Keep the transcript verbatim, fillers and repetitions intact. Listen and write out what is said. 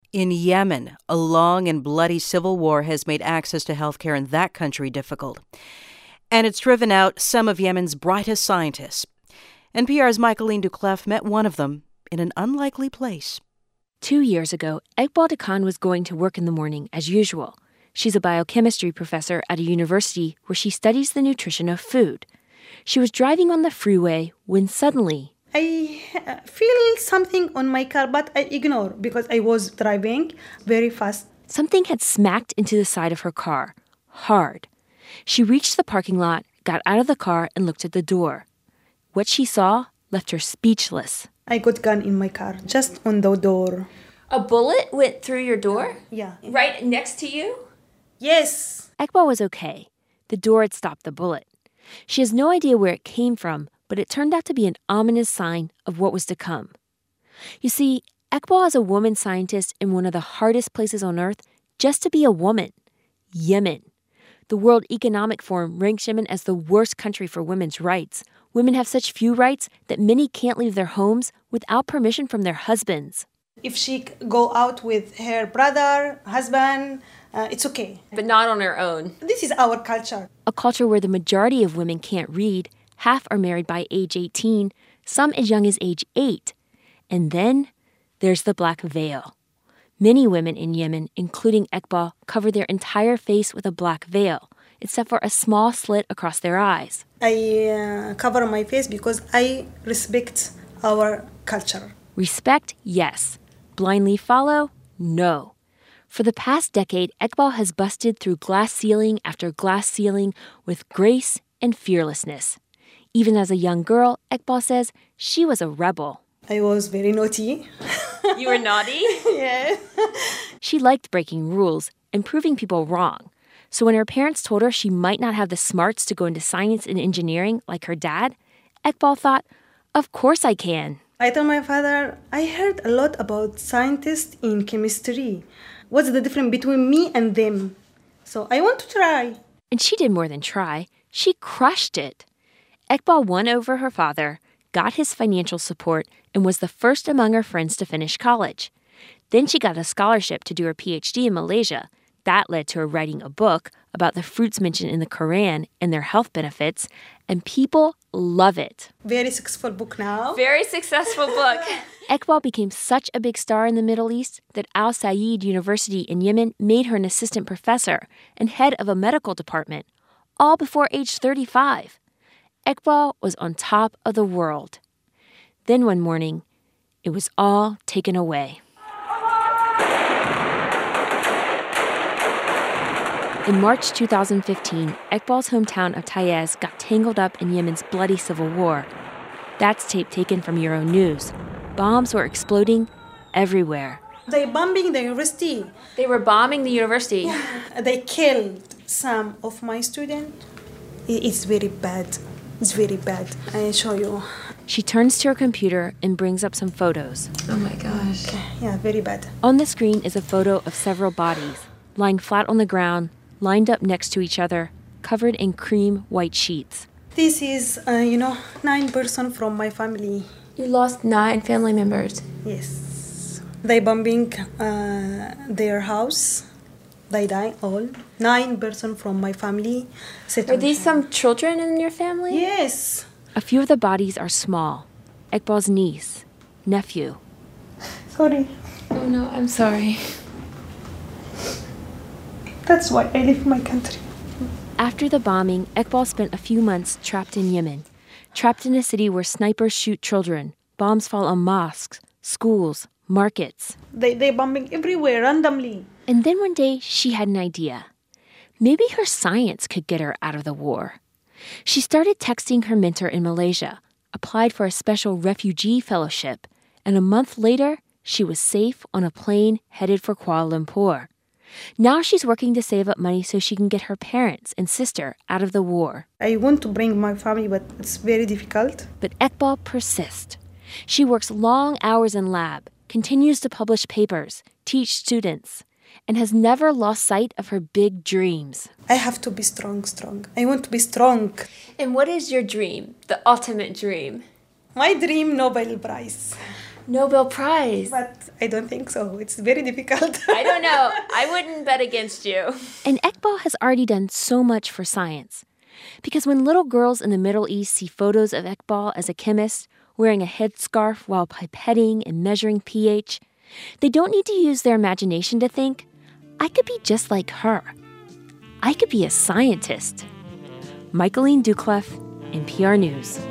In Yemen, a long and bloody civil war has made access to healthcare in that country difficult. And it's driven out some of Yemen's brightest scientists. N P R's Michaeline Doucleff met one of them in an unlikely place. Two years ago, Eqbal Dakan was going to work in the morning as usual. She's a biochemistry professor at a university where she studies the nutrition of food. She was driving on the freeway when suddenly... I feel something on my car, but I ignore because I was driving very fast. Something had smacked into the side of her car, hard. She reached the parking lot, got out of the car, and looked at the door. What she saw left her speechless. I got gun in my car, just on the door. A bullet went through your door? Yeah. Right next to you? Yes. Eqbal was okay. The door had stopped the bullet. She has no idea where it came from, but it turned out to be an ominous sign of what was to come. You see, Eqbal is a woman scientist in one of the hardest places on earth just to be a woman, Yemen. The World Economic Forum ranks Yemen as the worst country for women's rights. Women have such few rights that many can't leave their homes without permission from their husbands. If she go out with her brother, husband, uh, it's okay. But not on her own. This is our culture. A culture where the majority of women can't read, half are married by age eighteen, some as young as age eight. And then there's the black veil. Many women in Yemen, including Eqbal, cover their entire face with a black veil, except for a small slit across their eyes. I uh, cover my face because I respect our culture. Respect, yes. Blindly follow, no. For the past decade, Eqbal has busted through glass ceiling after glass ceiling with grace and fearlessness. Even as a young girl, Eqbal says she was a rebel. I was very naughty. You were naughty? Yeah. She liked breaking rules and proving people wrong. So when her parents told her she might not have the smarts to go into science and engineering like her dad, Eqbal thought, of course I can. I told my father, I heard a lot about scientists in chemistry. What's the difference between me and them? So I want to try. And she did more than try. She crushed it. Eqbal won over her father, got his financial support, and was the first among her friends to finish college. Then she got a scholarship to do her P H D in Malaysia. That led to her writing a book about the fruits mentioned in the Quran and their health benefits, and people love it. Very successful book now. Very successful book. Eqbal became such a big star in the Middle East that Al Said University in Yemen made her an assistant professor and head of a medical department, all before age thirty-five. Eqbal was on top of the world. Then one morning, it was all taken away. In March two thousand fifteen, Eqbal's hometown of Taiz got tangled up in Yemen's bloody civil war. That's tape taken from Euronews. Bombs were exploding everywhere. They bombing the university. They were bombing the university. Yeah. They killed some of my students. It's very bad. It's very bad. I show you. She turns to her computer and brings up some photos. Oh my gosh. Okay. Yeah, very bad. On the screen is a photo of several bodies, lying flat on the ground, lined up next to each other, covered in cream white sheets. This is, uh, you know, nine person from my family. You lost nine family members. Yes. They bombing uh, their house. They die all. Nine person from my family. Are these some children in your family? Yes. A few of the bodies are small. Eqbal's niece, nephew. Sorry. Oh no, I'm sorry. That's why I leave my country. After the bombing, Eqbal spent a few months trapped in Yemen, trapped in a city where snipers shoot children, bombs fall on mosques, schools, markets. They they bombing everywhere randomly. And then one day, she had an idea. Maybe her science could get her out of the war. She started texting her mentor in Malaysia, applied for a special refugee fellowship, and a month later, she was safe on a plane headed for Kuala Lumpur. Now she's working to save up money so she can get her parents and sister out of the war. I want to bring my family, but it's very difficult. But Eqbal persists. She works long hours in lab, continues to publish papers, teach students, and has never lost sight of her big dreams. I have to be strong, strong. I want to be strong. And what is your dream, the ultimate dream? My dream, Nobel Prize. Nobel Prize. But I don't think so. It's very difficult. I don't know. I wouldn't bet against you. And Eqbal has already done so much for science. Because when little girls in the Middle East see photos of Eqbal as a chemist, wearing a headscarf while pipetting and measuring pH, they don't need to use their imagination to think, I could be just like her. I could be a scientist. Michaeline Doucleff, N P R News.